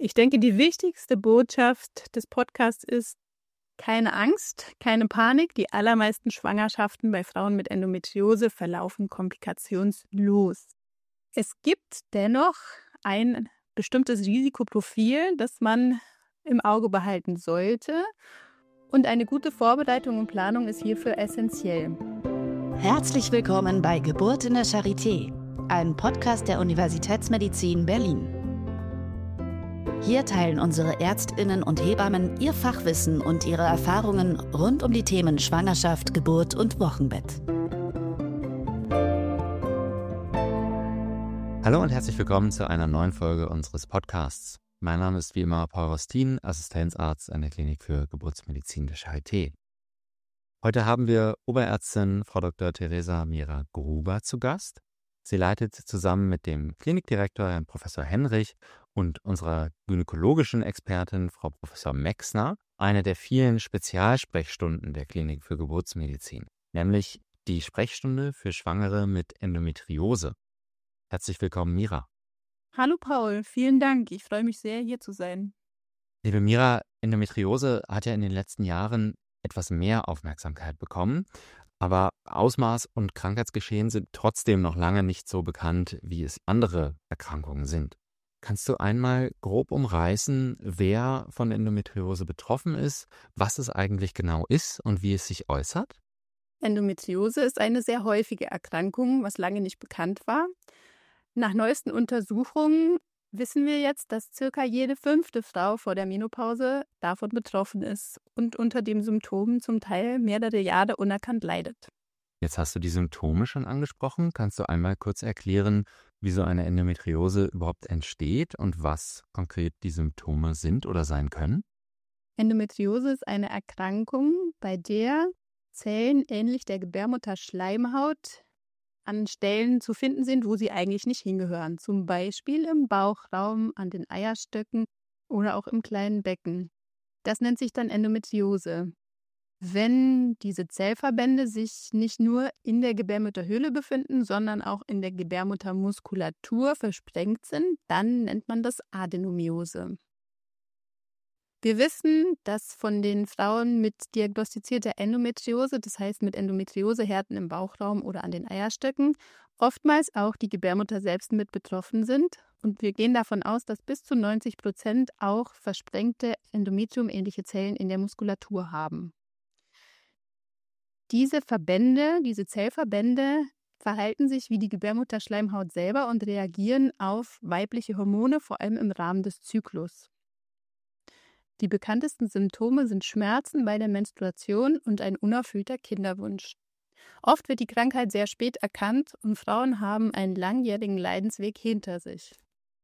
Ich denke, die wichtigste Botschaft des Podcasts ist: keine Angst, keine Panik. Die allermeisten Schwangerschaften bei Frauen mit Endometriose verlaufen komplikationslos. Es gibt dennoch ein bestimmtes Risikoprofil, das man im Auge behalten sollte. Und eine gute Vorbereitung und Planung ist hierfür essentiell. Herzlich willkommen bei Geburt in der Charité, einem Podcast der Universitätsmedizin Berlin. Hier teilen unsere ÄrztInnen und Hebammen ihr Fachwissen und ihre Erfahrungen rund um die Themen Schwangerschaft, Geburt und Wochenbett. Hallo und herzlich willkommen zu einer neuen Folge unseres Podcasts. Mein Name ist wie immer Paul Rostin, Assistenzarzt an der Klinik für Geburtsmedizin der Charité. Heute haben wir Oberärztin Frau Dr. Theresa Mira Gruber zu Gast. Sie leitet zusammen mit dem Klinikdirektor Herrn Professor Henrich und unserer gynäkologischen Expertin Frau Professor Mexner eine der vielen Spezialsprechstunden der Klinik für Geburtsmedizin, nämlich die Sprechstunde für Schwangere mit Endometriose. Herzlich willkommen, Mira. Hallo Paul, vielen Dank. Ich freue mich sehr, hier zu sein. Liebe Mira, Endometriose hat ja in den letzten Jahren etwas mehr Aufmerksamkeit bekommen, aber Ausmaß und Krankheitsgeschehen sind trotzdem noch lange nicht so bekannt, wie es andere Erkrankungen sind. Kannst du einmal grob umreißen, wer von Endometriose betroffen ist, was es eigentlich genau ist und wie es sich äußert? Endometriose ist eine sehr häufige Erkrankung, was lange nicht bekannt war. Nach neuesten Untersuchungen wissen wir jetzt, dass circa jede 5. Frau vor der Menopause davon betroffen ist und unter den Symptomen zum Teil mehrere Jahre unerkannt leidet. Jetzt hast du die Symptome schon angesprochen. Kannst du einmal kurz erklären, wie so eine Endometriose überhaupt entsteht und was konkret die Symptome sind oder sein können? Endometriose ist eine Erkrankung, bei der Zellen ähnlich der Gebärmutterschleimhaut an Stellen zu finden sind, wo sie eigentlich nicht hingehören. Zum Beispiel im Bauchraum, an den Eierstöcken oder auch im kleinen Becken. Das nennt sich dann Endometriose. Wenn diese Zellverbände sich nicht nur in der Gebärmutterhöhle befinden, sondern auch in der Gebärmuttermuskulatur versprengt sind, dann nennt man das Adenomiose. Wir wissen, dass von den Frauen mit diagnostizierter Endometriose, das heißt mit Endometriosehärten im Bauchraum oder an den Eierstöcken, oftmals auch die Gebärmutter selbst mit betroffen sind. Und wir gehen davon aus, dass bis zu 90% auch versprengte endometriumähnliche Zellen in der Muskulatur haben. Diese Verbände, diese Zellverbände, verhalten sich wie die Gebärmutterschleimhaut selber und reagieren auf weibliche Hormone, vor allem im Rahmen des Zyklus. Die bekanntesten Symptome sind Schmerzen bei der Menstruation und ein unerfüllter Kinderwunsch. Oft wird die Krankheit sehr spät erkannt und Frauen haben einen langjährigen Leidensweg hinter sich.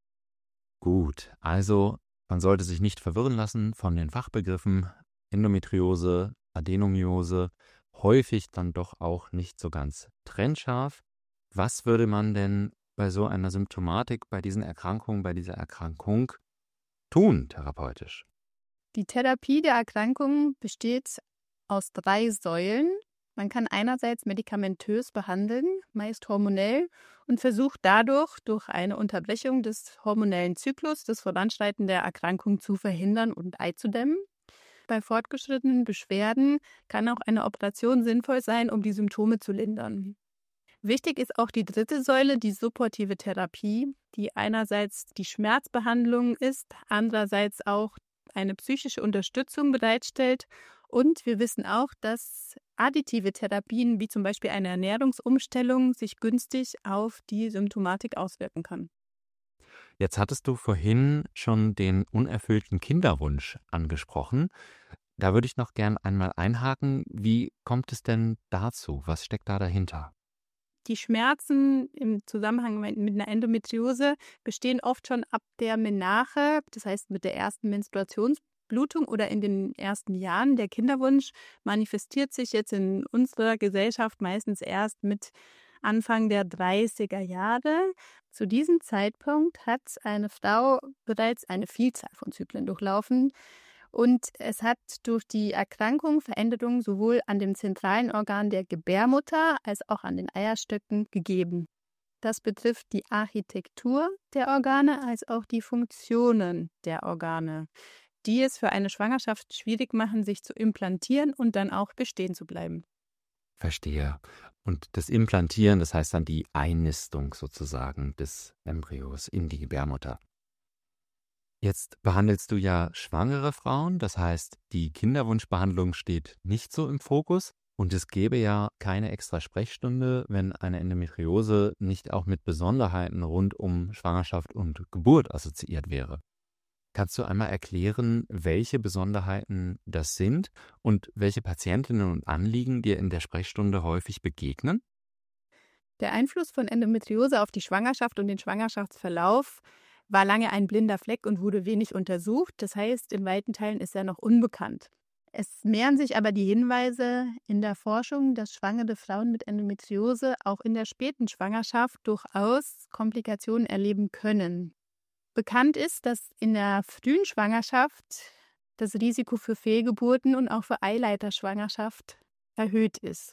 Gut, also man sollte sich nicht verwirren lassen von den Fachbegriffen Endometriose, Adenomiose, häufig dann doch auch nicht so ganz trennscharf. Was würde man denn bei so einer Symptomatik, bei diesen Erkrankungen, bei dieser Erkrankung tun therapeutisch? Die Therapie der Erkrankung besteht aus 3 Säulen. Man kann einerseits medikamentös behandeln, meist hormonell, und versucht dadurch, durch eine Unterbrechung des hormonellen Zyklus, das Voranschreiten der Erkrankung zu verhindern und einzudämmen. Bei fortgeschrittenen Beschwerden kann auch eine Operation sinnvoll sein, um die Symptome zu lindern. Wichtig ist auch die 3. Säule, die supportive Therapie, die einerseits die Schmerzbehandlung ist, andererseits auch eine psychische Unterstützung bereitstellt. Und wir wissen auch, dass additive Therapien, wie zum Beispiel eine Ernährungsumstellung, sich günstig auf die Symptomatik auswirken kann. Jetzt hattest du vorhin schon den unerfüllten Kinderwunsch angesprochen. Da würde ich noch gern einmal einhaken. Wie kommt es denn dazu? Was steckt da dahinter? Die Schmerzen im Zusammenhang mit einer Endometriose bestehen oft schon ab der Menarche, das heißt mit der ersten Menstruationsblutung oder in den ersten Jahren. Der Kinderwunsch manifestiert sich jetzt in unserer Gesellschaft meistens erst mit Anfang der 30er Jahre. Zu diesem Zeitpunkt hat eine Frau bereits eine Vielzahl von Zyklen durchlaufen. Und es hat durch die Erkrankung Veränderungen sowohl an dem zentralen Organ der Gebärmutter als auch an den Eierstöcken gegeben. Das betrifft die Architektur der Organe als auch die Funktionen der Organe, die es für eine Schwangerschaft schwierig machen, sich zu implantieren und dann auch bestehen zu bleiben. Verstehe. Und das Implantieren, das heißt dann die Einnistung sozusagen des Embryos in die Gebärmutter. Jetzt behandelst du ja schwangere Frauen, das heißt, die Kinderwunschbehandlung steht nicht so im Fokus und es gäbe ja keine extra Sprechstunde, wenn eine Endometriose nicht auch mit Besonderheiten rund um Schwangerschaft und Geburt assoziiert wäre. Kannst du einmal erklären, welche Besonderheiten das sind und welche Patientinnen und Anliegen dir in der Sprechstunde häufig begegnen? Der Einfluss von Endometriose auf die Schwangerschaft und den Schwangerschaftsverlauf war lange ein blinder Fleck und wurde wenig untersucht. Das heißt, in weiten Teilen ist er noch unbekannt. Es mehren sich aber die Hinweise in der Forschung, dass schwangere Frauen mit Endometriose auch in der späten Schwangerschaft durchaus Komplikationen erleben können. Bekannt ist, dass in der frühen Schwangerschaft das Risiko für Fehlgeburten und auch für Eileiterschwangerschaft erhöht ist.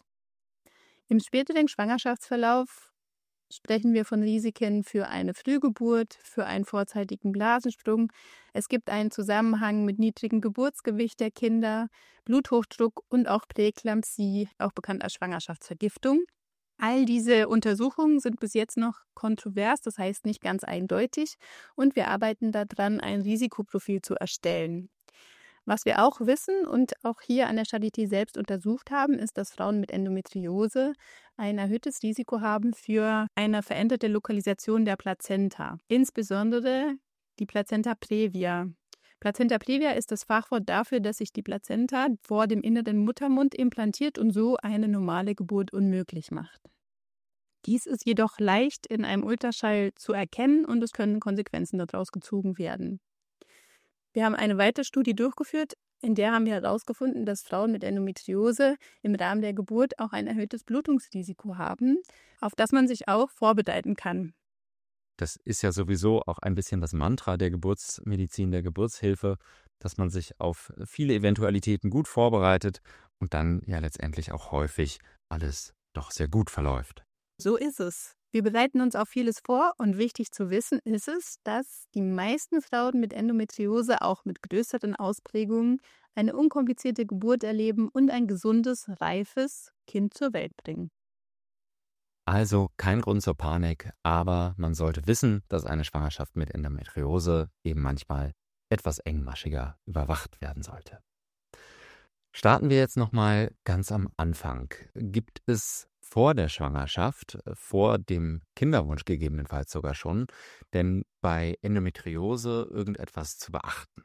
Im späteren Schwangerschaftsverlauf sprechen wir von Risiken für eine Frühgeburt, für einen vorzeitigen Blasensprung. Es gibt einen Zusammenhang mit niedrigem Geburtsgewicht der Kinder, Bluthochdruck und auch Präeklampsie, auch bekannt als Schwangerschaftsvergiftung. All diese Untersuchungen sind bis jetzt noch kontrovers, das heißt nicht ganz eindeutig, und wir arbeiten daran, ein Risikoprofil zu erstellen. Was wir auch wissen und auch hier an der Charité selbst untersucht haben, ist, dass Frauen mit Endometriose ein erhöhtes Risiko haben für eine veränderte Lokalisation der Plazenta, insbesondere die Plazenta previa. Plazenta previa ist das Fachwort dafür, dass sich die Plazenta vor dem inneren Muttermund implantiert und so eine normale Geburt unmöglich macht. Dies ist jedoch leicht in einem Ultraschall zu erkennen und es können Konsequenzen daraus gezogen werden. Wir haben eine weitere Studie durchgeführt, in der haben wir herausgefunden, dass Frauen mit Endometriose im Rahmen der Geburt auch ein erhöhtes Blutungsrisiko haben, auf das man sich auch vorbereiten kann. Das ist ja sowieso auch ein bisschen das Mantra der Geburtsmedizin, der Geburtshilfe, dass man sich auf viele Eventualitäten gut vorbereitet und dann ja letztendlich auch häufig alles doch sehr gut verläuft. So ist es. Wir bereiten uns auf vieles vor und wichtig zu wissen ist es, dass die meisten Frauen mit Endometriose auch mit größeren Ausprägungen eine unkomplizierte Geburt erleben und ein gesundes, reifes Kind zur Welt bringen. Also kein Grund zur Panik, aber man sollte wissen, dass eine Schwangerschaft mit Endometriose eben manchmal etwas engmaschiger überwacht werden sollte. Starten wir jetzt nochmal ganz am Anfang. Gibt es vor der Schwangerschaft, vor dem Kinderwunsch gegebenenfalls sogar schon, denn bei Endometriose irgendetwas zu beachten?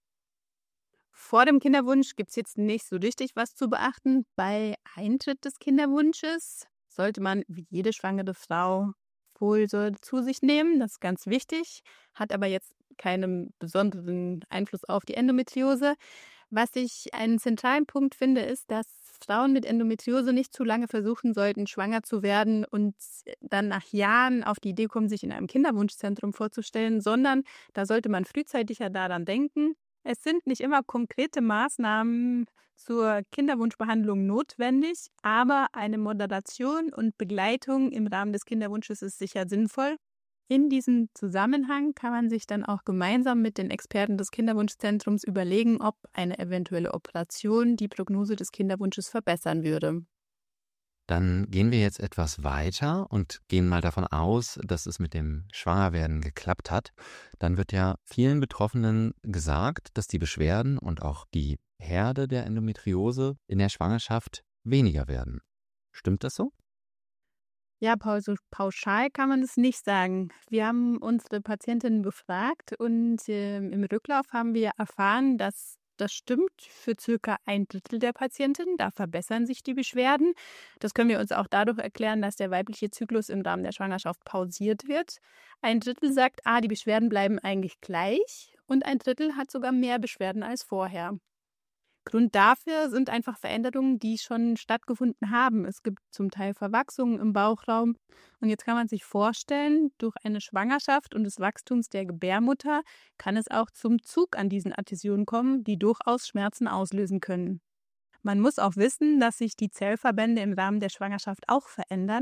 Vor dem Kinderwunsch gibt es jetzt nicht so richtig was zu beachten. Bei Eintritt des Kinderwunsches sollte man wie jede schwangere Frau Folsäure zu sich nehmen. Das ist ganz wichtig, hat aber jetzt keinen besonderen Einfluss auf die Endometriose. Was ich einen zentralen Punkt finde, ist, dass Frauen mit Endometriose nicht zu lange versuchen sollten, schwanger zu werden und dann nach Jahren auf die Idee kommen, sich in einem Kinderwunschzentrum vorzustellen, sondern da sollte man frühzeitiger daran denken. Es sind nicht immer konkrete Maßnahmen zur Kinderwunschbehandlung notwendig, aber eine Moderation und Begleitung im Rahmen des Kinderwunsches ist sicher sinnvoll. In diesem Zusammenhang kann man sich dann auch gemeinsam mit den Experten des Kinderwunschzentrums überlegen, ob eine eventuelle Operation die Prognose des Kinderwunsches verbessern würde. Dann gehen wir jetzt etwas weiter und gehen mal davon aus, dass es mit dem Schwangerwerden geklappt hat. Dann wird ja vielen Betroffenen gesagt, dass die Beschwerden und auch die Herde der Endometriose in der Schwangerschaft weniger werden. Stimmt das so? Ja, Paul, so pauschal kann man es nicht sagen. Wir haben unsere Patientinnen befragt und im Rücklauf haben wir erfahren, dass das stimmt für circa 1/3 der Patientinnen. Da verbessern sich die Beschwerden. Das können wir uns auch dadurch erklären, dass der weibliche Zyklus im Rahmen der Schwangerschaft pausiert wird. 1/3 sagt, die Beschwerden bleiben eigentlich gleich und 1/3 hat sogar mehr Beschwerden als vorher. Grund dafür sind einfach Veränderungen, die schon stattgefunden haben. Es gibt zum Teil Verwachsungen im Bauchraum. Und jetzt kann man sich vorstellen, durch eine Schwangerschaft und des Wachstums der Gebärmutter kann es auch zum Zug an diesen Adhäsionen kommen, die durchaus Schmerzen auslösen können. Man muss auch wissen, dass sich die Zellverbände im Rahmen der Schwangerschaft auch verändern.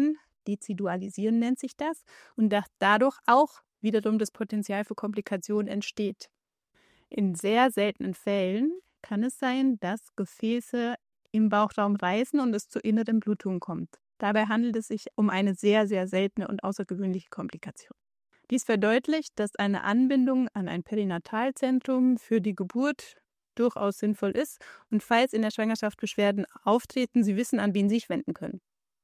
dezidualisieren nennt sich das, und dass dadurch auch wiederum das Potenzial für Komplikationen entsteht. In sehr seltenen Fällen kann es sein, dass Gefäße im Bauchraum reißen und es zu inneren Blutungen kommt. Dabei handelt es sich um eine sehr, sehr seltene und außergewöhnliche Komplikation. Dies verdeutlicht, dass eine Anbindung an ein Perinatalzentrum für die Geburt durchaus sinnvoll ist und falls in der Schwangerschaft Beschwerden auftreten, Sie wissen, an wen Sie sich wenden können.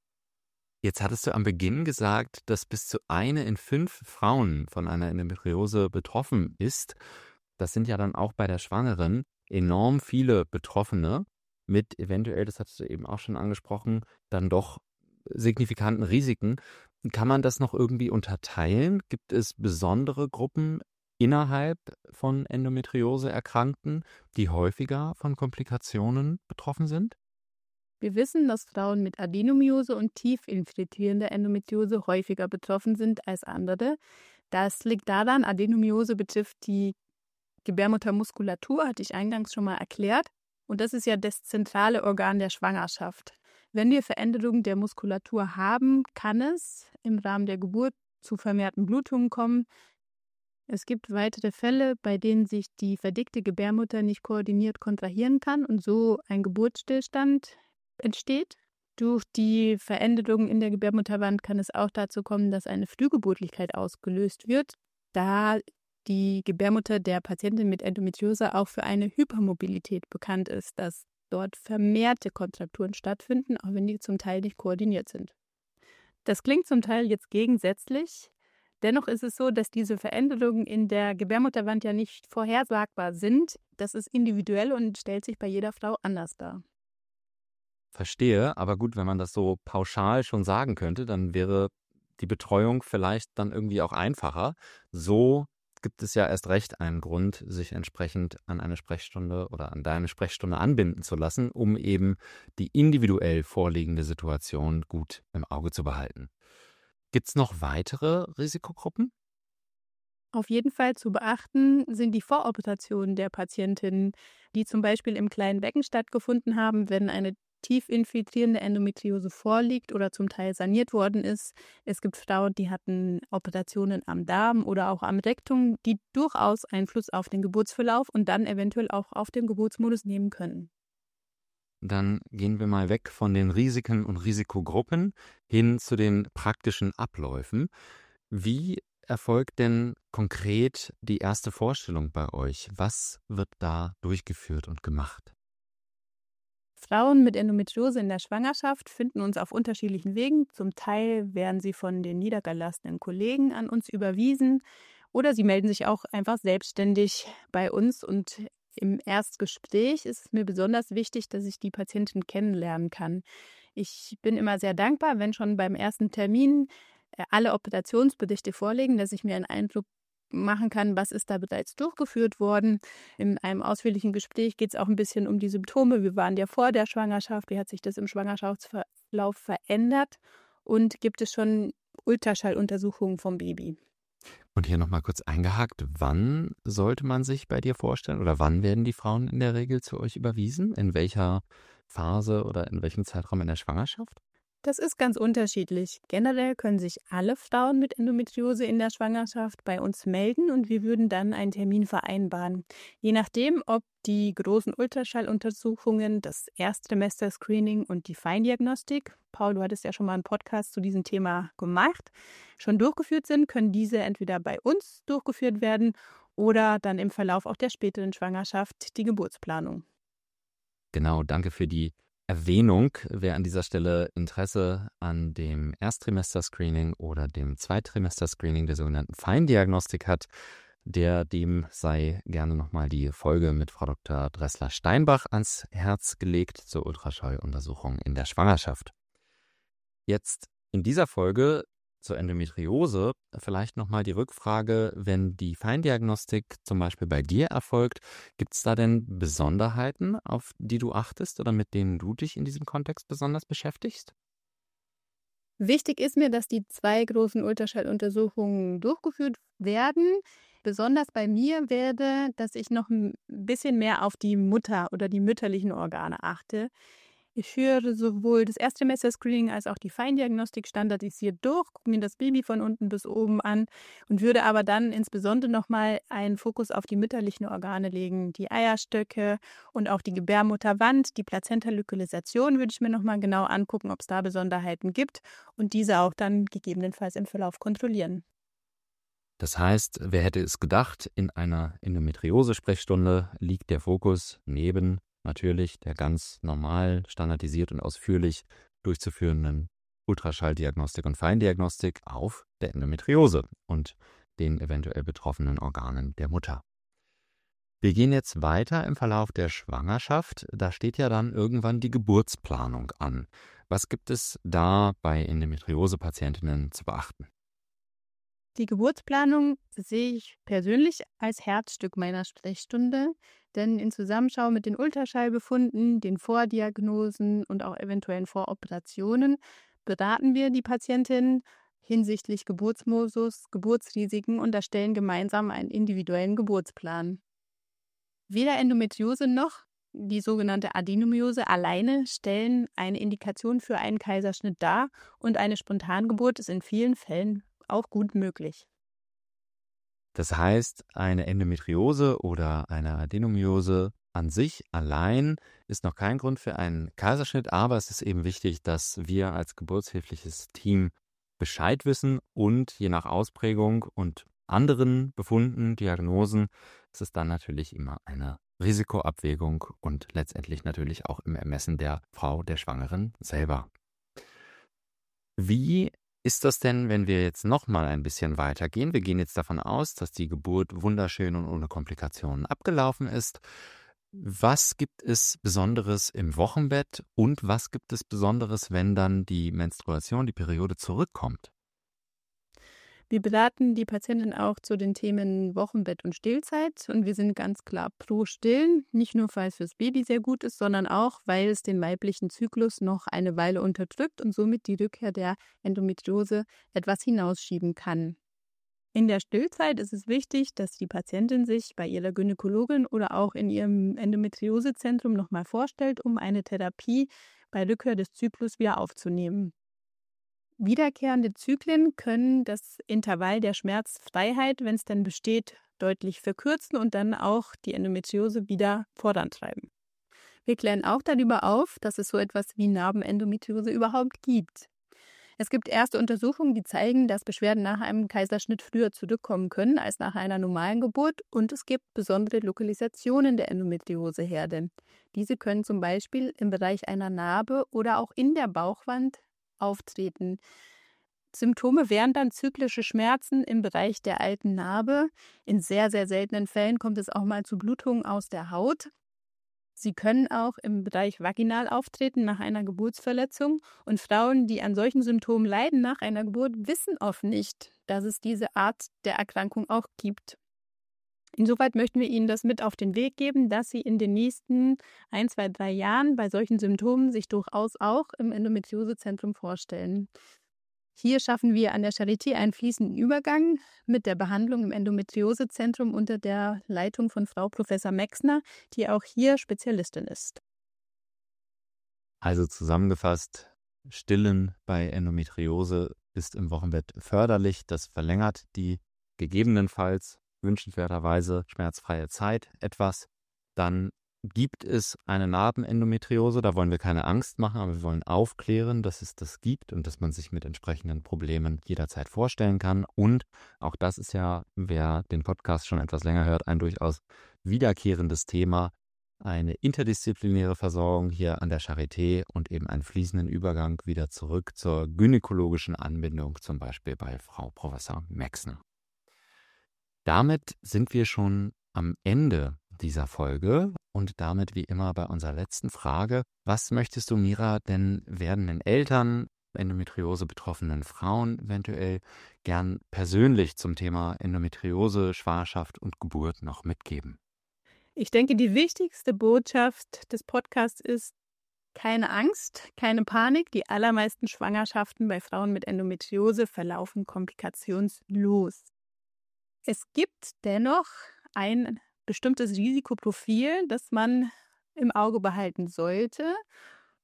Jetzt hattest du am Beginn gesagt, dass bis zu 1 in 5 Frauen von einer Endometriose betroffen ist. Das sind ja dann auch bei der Schwangeren enorm viele Betroffene mit eventuell, das hattest du eben auch schon angesprochen, dann doch signifikanten Risiken. Kann man das noch irgendwie unterteilen? Gibt es besondere Gruppen innerhalb von Endometriose-Erkrankten, die häufiger von Komplikationen betroffen sind? Wir wissen, dass Frauen mit Adenomyose und tief infiltrierender Endometriose häufiger betroffen sind als andere. Das liegt daran, Adenomyose betrifft die Gebärmuttermuskulatur, hatte ich eingangs schon mal erklärt. Und das ist ja das zentrale Organ der Schwangerschaft. Wenn wir Veränderungen der Muskulatur haben, kann es im Rahmen der Geburt zu vermehrten Blutungen kommen. Es gibt weitere Fälle, bei denen sich die verdickte Gebärmutter nicht koordiniert kontrahieren kann und so ein Geburtsstillstand entsteht. Durch die Veränderungen in der Gebärmutterwand kann es auch dazu kommen, dass eine Frühgeburtlichkeit ausgelöst wird, da die Gebärmutter der Patientin mit Endometriose auch für eine Hypermobilität bekannt ist, dass dort vermehrte Kontrakturen stattfinden, auch wenn die zum Teil nicht koordiniert sind. Das klingt zum Teil jetzt gegensätzlich. Dennoch ist es so, dass diese Veränderungen in der Gebärmutterwand ja nicht vorhersagbar sind. Das ist individuell und stellt sich bei jeder Frau anders dar. Verstehe, aber gut, wenn man das so pauschal schon sagen könnte, dann wäre die Betreuung vielleicht dann irgendwie auch einfacher. So gibt es ja erst recht einen Grund, sich entsprechend an eine Sprechstunde oder an deine Sprechstunde anbinden zu lassen, um eben die individuell vorliegende Situation gut im Auge zu behalten. Gibt es noch weitere Risikogruppen? Auf jeden Fall zu beachten sind die Voroperationen der Patientinnen, die zum Beispiel im kleinen Becken stattgefunden haben, wenn eine tief infiltrierende Endometriose vorliegt oder zum Teil saniert worden ist. Es gibt Frauen, die hatten Operationen am Darm oder auch am Rektum, die durchaus Einfluss auf den Geburtsverlauf und dann eventuell auch auf den Geburtsmodus nehmen können. Dann gehen wir mal weg von den Risiken und Risikogruppen hin zu den praktischen Abläufen. Wie erfolgt denn konkret die erste Vorstellung bei euch? Was wird da durchgeführt und gemacht? Frauen mit Endometriose in der Schwangerschaft finden uns auf unterschiedlichen Wegen. Zum Teil werden sie von den niedergelassenen Kollegen an uns überwiesen oder sie melden sich auch einfach selbstständig bei uns. Und im Erstgespräch ist es mir besonders wichtig, dass ich die Patientin kennenlernen kann. Ich bin immer sehr dankbar, wenn schon beim ersten Termin alle Operationsberichte vorliegen, dass ich mir einen Eindruck machen kann, was ist da bereits durchgeführt worden. In einem ausführlichen Gespräch geht es auch ein bisschen um die Symptome. Wir waren ja vor der Schwangerschaft, wie hat sich das im Schwangerschaftsverlauf verändert und gibt es schon Ultraschalluntersuchungen vom Baby. Und hier nochmal kurz eingehakt, wann sollte man sich bei dir vorstellen oder wann werden die Frauen in der Regel zu euch überwiesen? In welcher Phase oder in welchem Zeitraum in der Schwangerschaft? Das ist ganz unterschiedlich. Generell können sich alle Frauen mit Endometriose in der Schwangerschaft bei uns melden und wir würden dann einen Termin vereinbaren. Je nachdem, ob die großen Ultraschalluntersuchungen, das Erstsemester-Screening und die Feindiagnostik, Paul, du hattest ja schon mal einen Podcast zu diesem Thema gemacht, schon durchgeführt sind, können diese entweder bei uns durchgeführt werden oder dann im Verlauf auch der späteren Schwangerschaft die Geburtsplanung. Genau, danke für die Erwähnung. Wer an dieser Stelle Interesse an dem Ersttrimester-Screening oder dem Zweittrimester-Screening der sogenannten Feindiagnostik hat, dem sei gerne nochmal die Folge mit Frau Dr. Dressler-Steinbach ans Herz gelegt zur Ultraschalluntersuchung in der Schwangerschaft. Jetzt in dieser Folge zur Endometriose vielleicht nochmal die Rückfrage, wenn die Feindiagnostik zum Beispiel bei dir erfolgt, gibt es da denn Besonderheiten, auf die du achtest oder mit denen du dich in diesem Kontext besonders beschäftigst? Wichtig ist mir, dass die 2 großen Ultraschalluntersuchungen durchgeführt werden. Besonders bei mir werde, dass ich noch ein bisschen mehr auf die Mutter oder die mütterlichen Organe achte. Ich führe sowohl das Erstsemester-Screening als auch die Feindiagnostik standardisiert durch, gucke mir das Baby von unten bis oben an und würde aber dann insbesondere nochmal einen Fokus auf die mütterlichen Organe legen. Die Eierstöcke und auch die Gebärmutterwand, die Plazenta-Lokalisation würde ich mir nochmal genau angucken, ob es da Besonderheiten gibt und diese auch dann gegebenenfalls im Verlauf kontrollieren. Das heißt, wer hätte es gedacht, in einer Endometriose-Sprechstunde liegt der Fokus neben natürlich der ganz normal, standardisiert und ausführlich durchzuführenden Ultraschalldiagnostik und Feindiagnostik auf der Endometriose und den eventuell betroffenen Organen der Mutter. Wir gehen jetzt weiter im Verlauf der Schwangerschaft. Da steht ja dann irgendwann die Geburtsplanung an. Was gibt es da bei Endometriose-Patientinnen zu beachten? Die Geburtsplanung sehe ich persönlich als Herzstück meiner Sprechstunde, denn in Zusammenschau mit den Ultraschallbefunden, den Vordiagnosen und auch eventuellen Voroperationen beraten wir die Patientin hinsichtlich Geburtsmodus, Geburtsrisiken und erstellen gemeinsam einen individuellen Geburtsplan. Weder Endometriose noch die sogenannte Adenomiose alleine stellen eine Indikation für einen Kaiserschnitt dar und eine Spontangeburt ist in vielen Fällen auch gut möglich. Das heißt, eine Endometriose oder eine Adenomiose an sich allein ist noch kein Grund für einen Kaiserschnitt, aber es ist eben wichtig, dass wir als geburtshilfliches Team Bescheid wissen und je nach Ausprägung und anderen Befunden, Diagnosen, ist es dann natürlich immer eine Risikoabwägung und letztendlich natürlich auch im Ermessen der Frau, der Schwangeren selber. Wie ist das denn, wenn wir jetzt nochmal ein bisschen weitergehen? Wir gehen jetzt davon aus, dass die Geburt wunderschön und ohne Komplikationen abgelaufen ist. Was gibt es Besonderes im Wochenbett und was gibt es Besonderes, wenn dann die Menstruation, die Periode zurückkommt? Wir beraten die Patientin auch zu den Themen Wochenbett und Stillzeit und wir sind ganz klar pro Stillen, nicht nur weil es fürs Baby sehr gut ist, sondern auch, weil es den weiblichen Zyklus noch eine Weile unterdrückt und somit die Rückkehr der Endometriose etwas hinausschieben kann. In der Stillzeit ist es wichtig, dass die Patientin sich bei ihrer Gynäkologin oder auch in ihrem Endometriosezentrum nochmal vorstellt, um eine Therapie bei Rückkehr des Zyklus wieder aufzunehmen. Wiederkehrende Zyklen können das Intervall der Schmerzfreiheit, wenn es denn besteht, deutlich verkürzen und dann auch die Endometriose wieder vorantreiben. Wir klären auch darüber auf, dass es so etwas wie Narbenendometriose überhaupt gibt. Es gibt erste Untersuchungen, die zeigen, dass Beschwerden nach einem Kaiserschnitt früher zurückkommen können als nach einer normalen Geburt und es gibt besondere Lokalisationen der Endometrioseherde. Diese können zum Beispiel im Bereich einer Narbe oder auch in der Bauchwand auftreten. Symptome wären dann zyklische Schmerzen im Bereich der alten Narbe. In sehr, sehr seltenen Fällen kommt es auch mal zu Blutungen aus der Haut. Sie können auch im Bereich vaginal auftreten nach einer Geburtsverletzung. Und Frauen, die an solchen Symptomen leiden nach einer Geburt, wissen oft nicht, dass es diese Art der Erkrankung auch gibt. Insoweit möchten wir Ihnen das mit auf den Weg geben, dass Sie in den nächsten 1, 2, 3 Jahren bei solchen Symptomen sich durchaus auch im Endometriosezentrum vorstellen. Hier schaffen wir an der Charité einen fließenden Übergang mit der Behandlung im Endometriosezentrum unter der Leitung von Frau Professor Mexner, die auch hier Spezialistin ist. Also zusammengefasst, Stillen bei Endometriose ist im Wochenbett förderlich. Das verlängert die gegebenenfalls wünschenswerterweise schmerzfreie Zeit etwas. Dann gibt es eine Narbenendometriose, da wollen wir keine Angst machen, aber wir wollen aufklären, dass es das gibt und dass man sich mit entsprechenden Problemen jederzeit vorstellen kann. Und auch das ist ja, wer den Podcast schon etwas länger hört, ein durchaus wiederkehrendes Thema. Eine interdisziplinäre Versorgung hier an der Charité und eben einen fließenden Übergang wieder zurück zur gynäkologischen Anbindung, zum Beispiel bei Frau Professor Mexner. Damit sind wir schon am Ende dieser Folge und damit wie immer bei unserer letzten Frage. Was möchtest du, Mira, denn werdenden Eltern, Endometriose betroffenen Frauen eventuell gern persönlich zum Thema Endometriose, Schwangerschaft und Geburt noch mitgeben? Ich denke, die wichtigste Botschaft des Podcasts ist, keine Angst, keine Panik. Die allermeisten Schwangerschaften bei Frauen mit Endometriose verlaufen komplikationslos. Es gibt dennoch ein bestimmtes Risikoprofil, das man im Auge behalten sollte.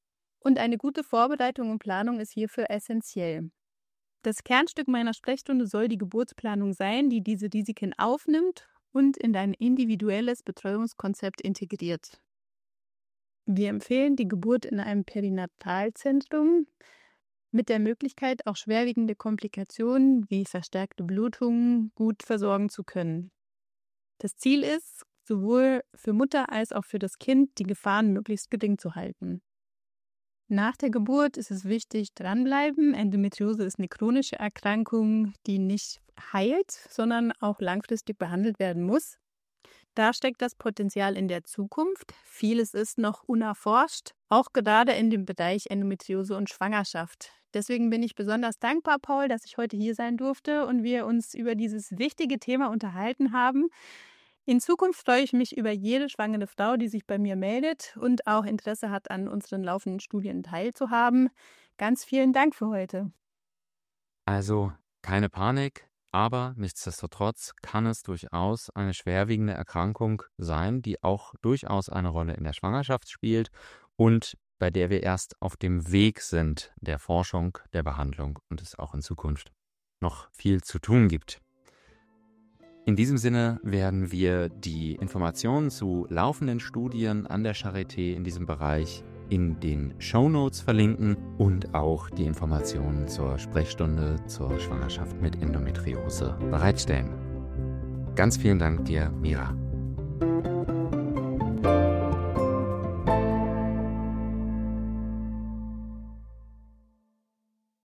Und eine gute Vorbereitung und Planung ist hierfür essentiell. Das Kernstück meiner Sprechstunde soll die Geburtsplanung sein, die diese Risiken aufnimmt und in dein individuelles Betreuungskonzept integriert. Wir empfehlen die Geburt in einem Perinatalzentrum mit der Möglichkeit, auch schwerwiegende Komplikationen wie verstärkte Blutungen gut versorgen zu können. Das Ziel ist, sowohl für Mutter als auch für das Kind die Gefahren möglichst gering zu halten. Nach der Geburt ist es wichtig, dranbleiben. Endometriose ist eine chronische Erkrankung, die nicht heilt, sondern auch langfristig behandelt werden muss. Da steckt das Potenzial in der Zukunft. Vieles ist noch unerforscht, auch gerade in dem Bereich Endometriose und Schwangerschaft. Deswegen bin ich besonders dankbar, Paul, dass ich heute hier sein durfte und wir uns über dieses wichtige Thema unterhalten haben. In Zukunft freue ich mich über jede schwangere Frau, die sich bei mir meldet und auch Interesse hat, an unseren laufenden Studien teilzuhaben. Ganz vielen Dank für heute. Also keine Panik, aber nichtsdestotrotz kann es durchaus eine schwerwiegende Erkrankung sein, die auch durchaus eine Rolle in der Schwangerschaft spielt und bei der wir erst auf dem Weg sind der Forschung, der Behandlung und es auch in Zukunft noch viel zu tun gibt. In diesem Sinne werden wir die Informationen zu laufenden Studien an der Charité in diesem Bereich in den Shownotes verlinken und auch die Informationen zur Sprechstunde zur Schwangerschaft mit Endometriose bereitstellen. Ganz vielen Dank dir, Mira.